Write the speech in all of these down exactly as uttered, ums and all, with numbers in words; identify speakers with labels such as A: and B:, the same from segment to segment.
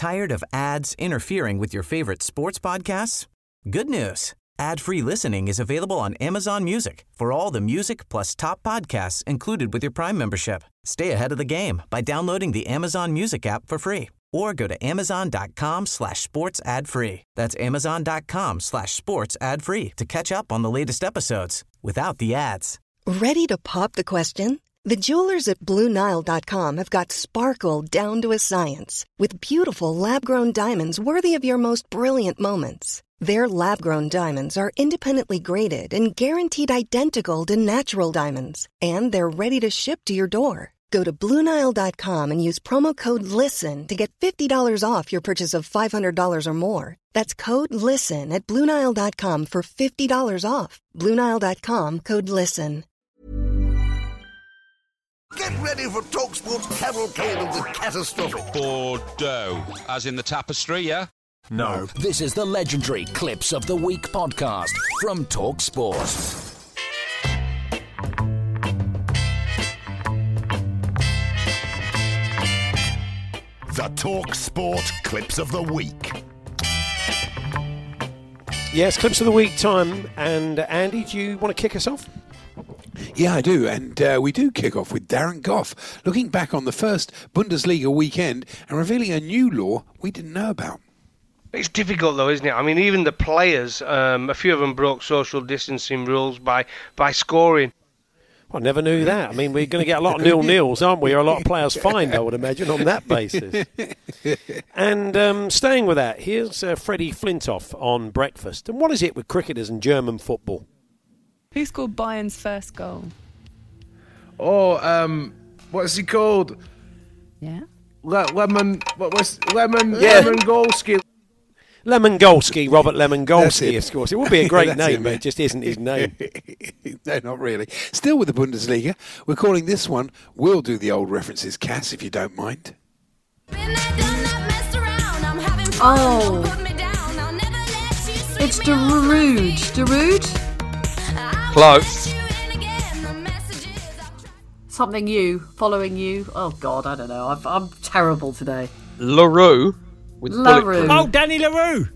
A: Tired of ads interfering with your favorite sports podcasts? Good news. Ad-free listening is available on Amazon Music for all the music plus top podcasts included with your Prime membership. Stay ahead of the game by downloading the Amazon Music app for free or go to amazon.com slash sports ad free. That's amazon.com slash sports ad free to catch up on the latest episodes without the ads.
B: Ready to pop the question? The jewelers at Blue Nile dot com have got sparkle down to a science with beautiful lab-grown diamonds worthy of your most brilliant moments. Their lab-grown diamonds are independently graded and guaranteed identical to natural diamonds, and they're ready to ship to your door. Go to Blue Nile dot com and use promo code LISTEN to get fifty dollars off your purchase of five hundred dollars or more. That's code LISTEN at Blue Nile dot com for fifty dollars off. Blue Nile dot com, code LISTEN.
C: Get ready for TalkSport's cavalcade of the catastrophic.
D: Bordeaux, as in the tapestry, yeah?
E: No. This is the legendary Clips of the Week podcast from TalkSport.
C: The TalkSport Clips of the Week.
F: Yes, Clips of the Week time. And uh, Andy, do you want to kick us off?
G: Yeah, I do, and uh, we do kick off with Darren Goff, looking back on the first Bundesliga weekend and revealing a new law we didn't know about.
H: It's difficult though, isn't it? I mean, even the players, um, a few of them broke social distancing rules by, by scoring.
F: I never knew that. I mean, we're going to get a lot of nil-nils, aren't we? Or a lot of players fined, I would imagine, on that basis. And um, staying with that, here's uh, Freddie Flintoff on Breakfast. And what is it with cricketers and German football?
I: Who scored Bayern's first goal?
J: Oh, um, what's he called?
I: Yeah.
J: Le- lemon. What was Lemon?
F: Yeah.
J: Lemon Golski.
F: Lemongolski, Robert Lemongolski,
G: That's
F: of course. It would be a great
G: That's
F: name,
G: it,
F: but it just isn't his name.
G: No, not really. Still with the Bundesliga, we're calling this one, we'll do the old references, Cass, if you don't mind.
I: Oh. It's Darude. Darude?
D: Close.
I: Something you, following you. Oh, God, I don't know. I've, I'm terrible today.
D: LaRue. With
I: LaRue.
K: Oh, Danny LaRue.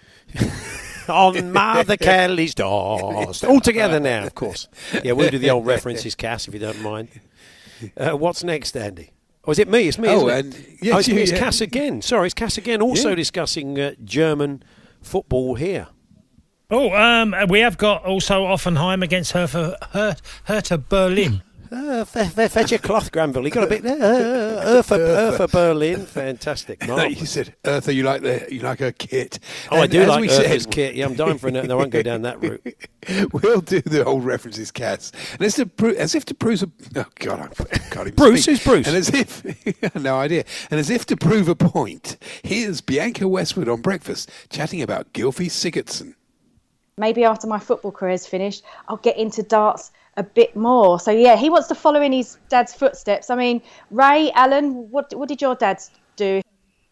F: On Mother Kelly's doors. All together now, of course. Yeah, we'll do the old references, Cass, if you don't mind. Uh, what's next, Andy? Oh, is it me? It's me,
G: Oh,
F: isn't it?
G: and- yes,
F: oh, it's,
G: you-
F: it's
G: yeah.
F: Cass again. Sorry, it's Cass again. Also
G: Yeah.
F: discussing uh, German football here.
K: Oh, um, we have got also Offenheim against Hertha, Hertha, Hertha Berlin.
F: Uh, fe- fe- fetch your cloth, Granville. You got a bit there. Uh, Urfa, Urfa Berlin. Fantastic.
G: No,
F: Marvellous.
G: you said, Eartha, you like the you like her kit.
F: Oh, I
G: And
F: do
G: as
F: like
G: we
F: Urfa's
G: said,
F: kit. Yeah, I'm dying for a no, I won't go down that route.
G: We'll do the old references, Cass. And as, to pro- as if to prove a... Oh, God, I can't even
F: Bruce?
G: speak.
F: Who's Bruce?
G: And as if... no idea. And as if to prove a point, here's Bianca Westwood on Breakfast chatting about Gylfi Sigurdsson.
L: Maybe after my football career is finished, I'll get into darts a bit more. So, yeah, he wants to follow in his dad's footsteps. I mean, Ray, Alan, what what did your dads do?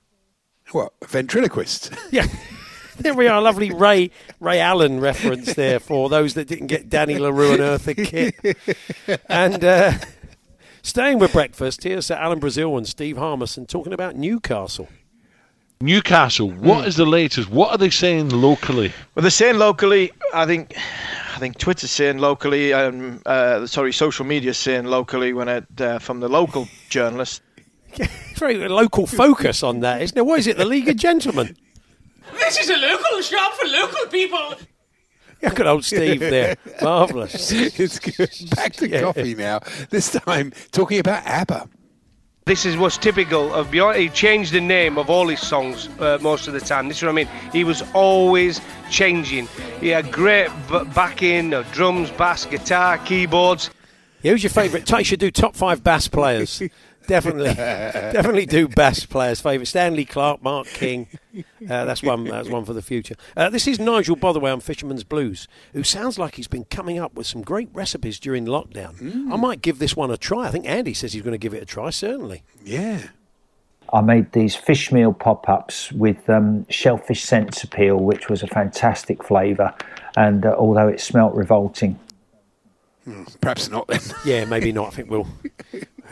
G: What, a ventriloquist?
F: Yeah. There we are, lovely Ray Ray Allen reference there for those that didn't get Danny LaRue and Eartha Kitt. And uh, staying with Breakfast, here's Alan Brazil and Steve Harmison talking about Newcastle.
M: Newcastle, what
F: Mm.
M: is the latest? What are they saying locally?
N: Well, they're saying locally, I think I think Twitter's saying locally, um, uh, sorry, social media's saying locally when it, uh, from the local journalist.
F: Very local focus on that, isn't there? What is it, the League of Gentlemen?
O: This is a local shop for local people.
F: Yeah, good old Steve there. Marvellous.
G: It's good. Back to
F: Yeah.
G: coffee now. This time talking about ABBA.
H: This is what's typical of Bjorn. He changed the name of all his songs uh, most of the time. This is what I mean. He was always changing. He had great b- backing, uh, drums, bass, guitar, keyboards.
F: Yeah, who's your favourite? You should do top five bass players. Definitely, definitely do bass players' favourite. Stanley Clarke, Mark King. Uh, that's one. That's one for the future. Uh, this is Nigel Botherway on Fisherman's Blues, who sounds like he's been coming up with some great recipes during lockdown.
G: Mm.
F: I might give this one a try. I think Andy says he's going to give it a try. Certainly.
G: Yeah.
P: I made these fish meal pop-ups with um, shellfish sense appeal, which was a fantastic flavour, and uh, although it smelt revolting.
G: Perhaps not then.
F: Yeah, maybe not. I think we'll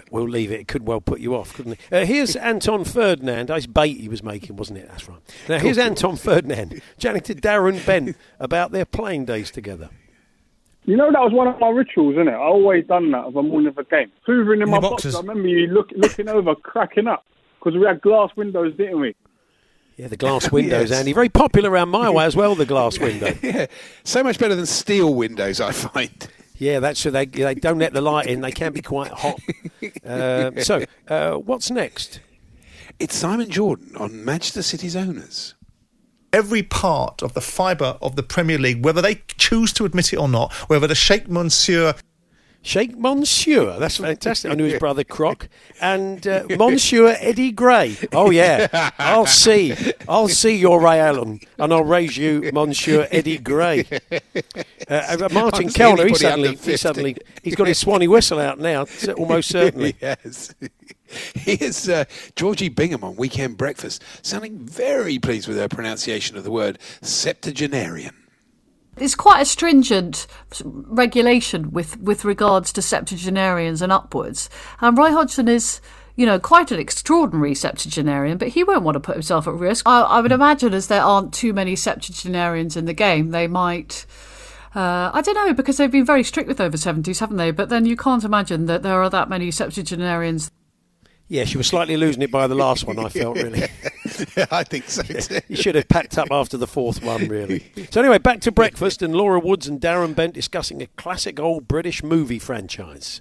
F: we'll leave it. It could well put you off, couldn't it? Uh, here's Anton Ferdinand. That's bait he was making, wasn't it? That's right. Now, here's Anton Ferdinand chatting to Darren Bent about their playing days together.
Q: You know, that was one of my rituals, isn't it? I always done that of a morning of a game. Hoovering in my boxes. I remember you look, looking over, cracking up, because we had glass windows, didn't we?
F: Yeah, the glass windows, yes. Andy. Very popular around my way as well, the glass window.
G: Yeah, so much better than steel windows, I find.
F: Yeah, that's so they they don't let the light in. They can be quite hot. Uh, so, uh, what's next?
G: It's Simon Jordan on Manchester City's owners.
R: Every part of the fibre of the Premier League, whether they choose to admit it or not, whether the Sheikh Monsieur...
F: Sheikh Monsieur, that's fantastic. I knew his brother Croc. And uh, Monsieur Eddie Gray. Oh, yeah. I'll see. I'll see your Ray Allen, and I'll raise you Monsieur Eddie Gray. Uh, Martin Kellner, he suddenly, he suddenly, he's got his Swanee whistle out now, almost certainly.
G: Yes. Here's uh, Georgie Bingham on Weekend Breakfast, sounding very pleased with her pronunciation of the word septuagenarian.
I: It's quite a stringent regulation with, with regards to septuagenarians and upwards. And Roy Hodgson is, you know, quite an extraordinary septuagenarian, but he won't want to put himself at risk. I, I would imagine as there aren't too many septuagenarians in the game, they might... Uh, I don't know, because they've been very strict with over seventies, haven't they? But then you can't imagine that there are that many septuagenarians.
F: Yeah, she was slightly losing it by the last one, I felt, really.
G: Yeah, I think so too.
F: You should have packed up after the fourth one, really. So anyway, back to breakfast, and Laura Woods and Darren Bent discussing a classic old British movie franchise.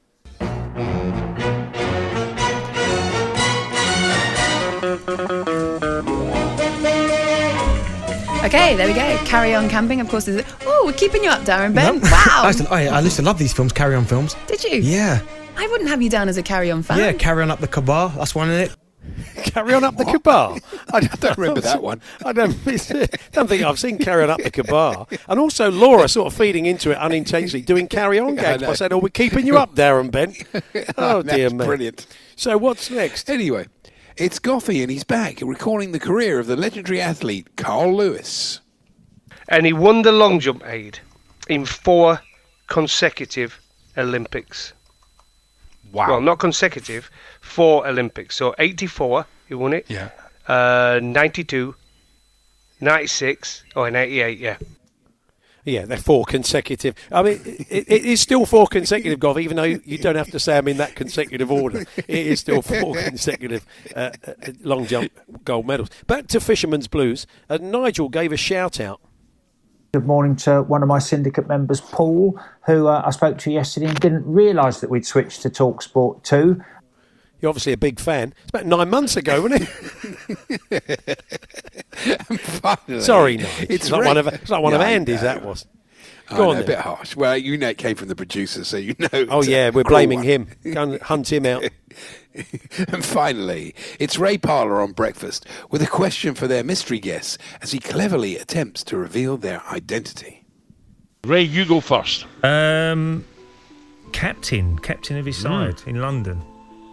S: Okay, there we go. Carry On Camping, of course. Is it? Oh, we're keeping you up, Darren Bent.
T: No.
S: Wow.
T: I used, to, I, I used to love these films, Carry On films.
S: Did you?
T: Yeah.
S: I wouldn't have you down as a Carry On fan.
T: Yeah, Carry On Up the Kabar. That's one in it.
F: Carry On Up the Kabar.
G: I don't remember that one.
F: I don't, don't think I've seen Carry On Up the Kabar. And also Laura sort of feeding into it unintentionally, doing Carry On gags. I, I said, oh, we're keeping you up, Darren Bent. Oh, dear me.
G: Brilliant.
F: So what's next?
G: Anyway, it's Goffey and he's back, recalling the career of the legendary athlete Carl Lewis.
H: And he won the long jump aid in four consecutive Olympics.
G: Wow.
H: Well, not consecutive, four Olympics. So eighty-four, he won it.
G: Yeah.
H: Uh, ninety-two, ninety-six, oh, and eighty-eight, yeah.
F: Yeah, they're four consecutive. I mean, it, it is still four consecutive, Gov, even though you don't have to say them in that consecutive order. It is still four consecutive uh, long jump gold medals. Back to Fisherman's Blues. Uh, Nigel gave a shout-out.
P: Good morning to one of my syndicate members, Paul, who uh, I spoke to yesterday and didn't realise that we'd switched to TalkSport two.
F: You're obviously a big fan. It's about nine months ago, wasn't
G: it? Finally,
F: Sorry, Nigel. It's,
G: it's
F: not
G: re-
F: one of, it's not one
G: yeah,
F: of Andy's, that was.
G: Go
F: Go
G: on,
F: on
G: a
F: then.
G: bit harsh. Well, you know it came from the producer, so you know.
F: Oh, yeah, we're
G: cruel
F: blaming
G: one.
F: him. Go and hunt him out.
G: And finally, it's Ray Parlour on Breakfast with a question for their mystery guests as he cleverly attempts to reveal their identity.
M: Ray, you go first.
K: Um, captain, captain of his side mm. in London.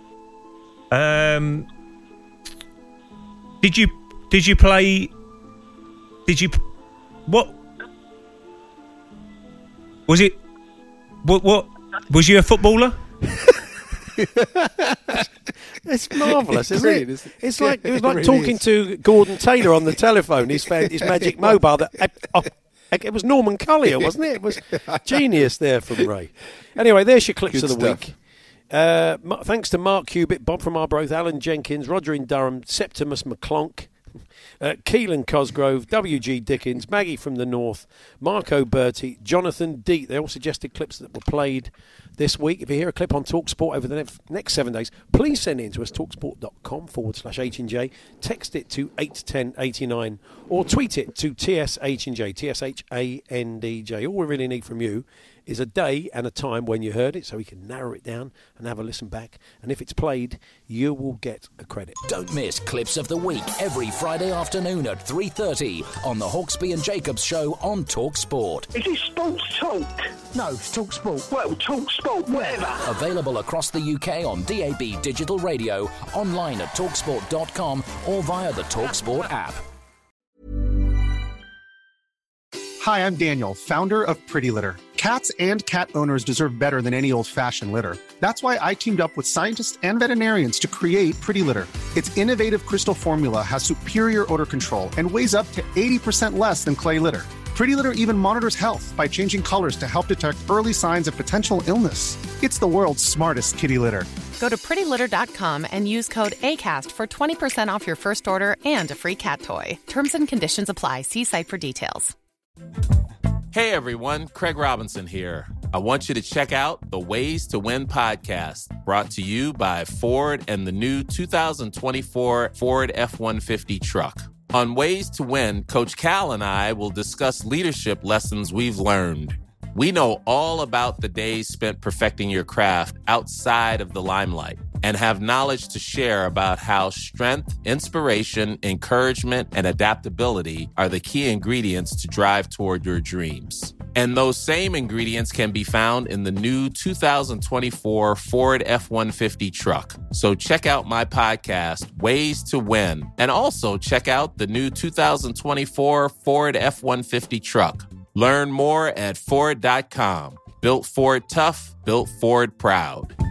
K: Um, did you did you play? Did you what? Was it? What? What? Was you a footballer?
F: It's marvellous, isn't
G: Brilliant,
F: it?
G: isn't it?
F: It's like it was like
G: It really
F: talking
G: is.
F: to Gordon Taylor on the telephone. His his magic mobile. That uh, oh, it was Norman Collier, wasn't it? It was genius there from Ray. Anyway, there's your clips
G: Good
F: of the
G: stuff.
F: week. Uh, m- thanks to Mark Cubitt, Bob from Arbroath, Alan Jenkins, Roger in Durham, Septimus McClonk, uh, Keelan Cosgrove, W G Dickens, Maggie from the North, Marco Berti, Jonathan Deet. They all suggested clips that were played this week. If you hear a clip on TalkSport over the next, next seven days, please send it in to us, talksport.com forward slash H and J. Text it to eight ten eighty-nine or tweet it to T S H and J, T S H A N D J. All we really need from you is a day and a time when you heard it so we can narrow it down and have a listen back. And if it's played, you will get a credit.
E: Don't miss Clips of the Week every Friday afternoon at three thirty on the Hawksby and Jacobs Show on TalkSport.
C: Is it Sports Talk?
E: No, it's TalkSport.
C: Well, Talk Sport, whatever.
E: Available across the U K on D A B digital radio, online at talksport dot com or via the TalkSport app.
U: Hi, I'm Daniel, founder of Pretty Litter. Cats and cat owners deserve better than any old-fashioned litter. That's why I teamed up with scientists and veterinarians to create Pretty Litter. Its innovative crystal formula has superior odor control and weighs up to eighty percent less than clay litter. Pretty Litter even monitors health by changing colors to help detect early signs of potential illness. It's the world's smartest kitty litter.
V: Go to pretty litter dot com and use code ACAST for twenty percent off your first order and a free cat toy. Terms and conditions apply. See site for details.
W: Hey everyone, Craig Robinson here. I want you to check out the Ways to Win podcast, brought to you by Ford and the new two thousand twenty-four Ford F one fifty truck. On Ways to Win, Coach Cal and I will discuss leadership lessons we've learned. We know all about the days spent perfecting your craft outside of the limelight and have knowledge to share about how strength, inspiration, encouragement, and adaptability are the key ingredients to drive toward your dreams. And those same ingredients can be found in the new two thousand twenty-four Ford F one fifty truck. So check out my podcast, Ways to Win, and also check out the new two thousand twenty-four Ford F one fifty truck. Learn more at Ford dot com. Built Ford tough, built Ford proud.